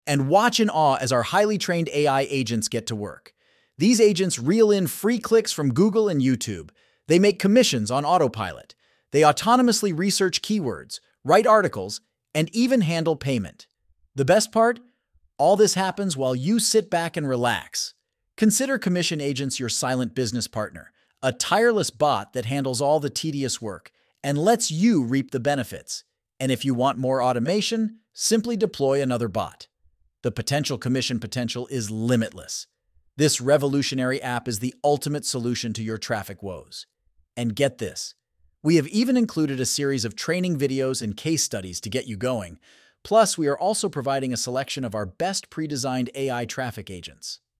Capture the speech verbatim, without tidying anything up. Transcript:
And watch in awe as our highly trained A I agents get to work. These agents reel in free clicks from Google and YouTube. They make commissions on autopilot. They autonomously research keywords, write articles, and even handle payment. The best part? All this happens while you sit back and relax. Consider commission agents your silent business partner, a tireless bot that handles all the tedious work and lets you reap the benefits. And if you want more automation, simply deploy another bot. The potential commission potential is limitless. This revolutionary app is the ultimate solution to your traffic woes. And get this, we have even included a series of training videos and case studies to get you going. Plus, we are also providing a selection of our best pre-designed A I traffic agents.